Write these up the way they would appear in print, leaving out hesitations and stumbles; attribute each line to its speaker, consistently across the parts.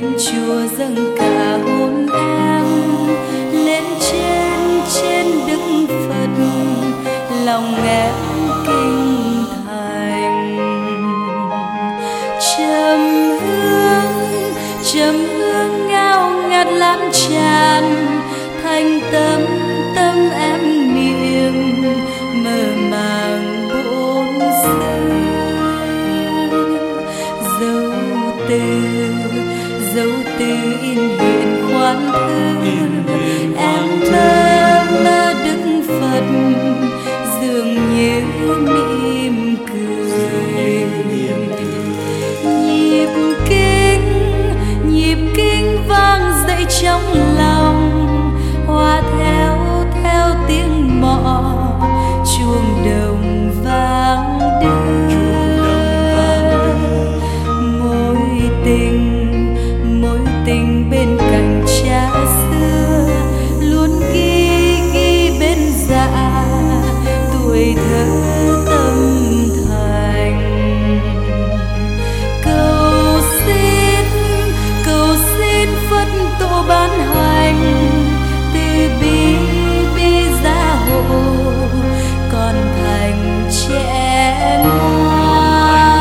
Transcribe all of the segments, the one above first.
Speaker 1: Đến chùa dâng cả hồn em, lên trên Đức Phật, lòng em kinh thành. Trầm hương ngao ngạt lan tràn, thành tâm em niệm mơ màng bốn xứ. Dấu từ in hiện khoan thư, em mơ Đức Phật dường như mỉm cười. Nhịp kinh vang dậy trong lòng, hòa theo tiếng mõ chuông đồng vang đưa. Mối tình bên cạnh cha xưa luôn ghi bên dạ tuổi thơ tâm thành. Cầu xin Phật tổ ban hành từ bi gia hộ, con thành trẻ ngoan.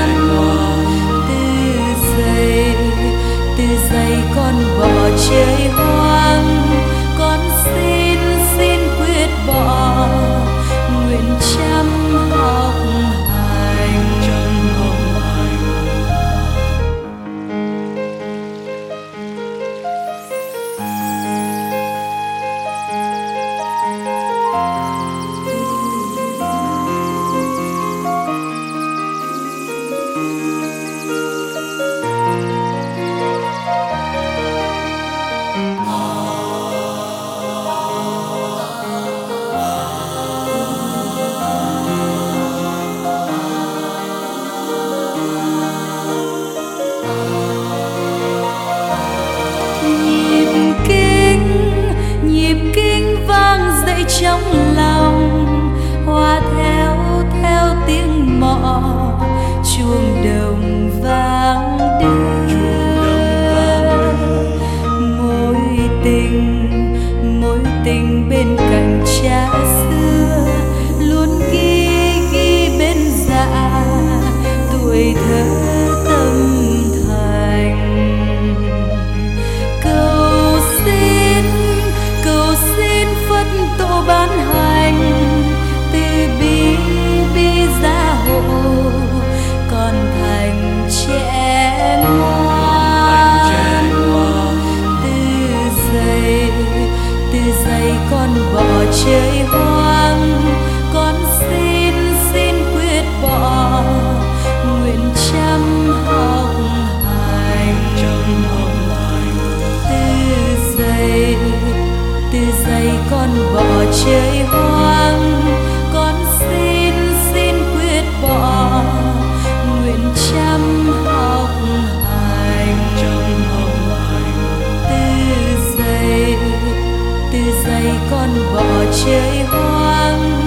Speaker 1: Từ giây con bỏ chơi hoang, con xin quyết bỏ, nguyện chăm học hành. Nhịp kinh vang dậy trong lòng, hòa theo tiếng mõ chuông đồng vang đưa. Mối tình bên cạnh cha xưa luôn ghi bên dạ tuổi thơ tâm thành. Cầu xin Phật tổ ban hành từ bi gia hộ, con thành trẻ ngoan. Từ giây con bỏ chơi hoang, con xin quyết bỏ, nguyện chăm học hành. Từ giây con bỏ chơi hoang, con xin quyết bỏ, nguyện chăm học hành. Từ giây con bỏ chơi hoang,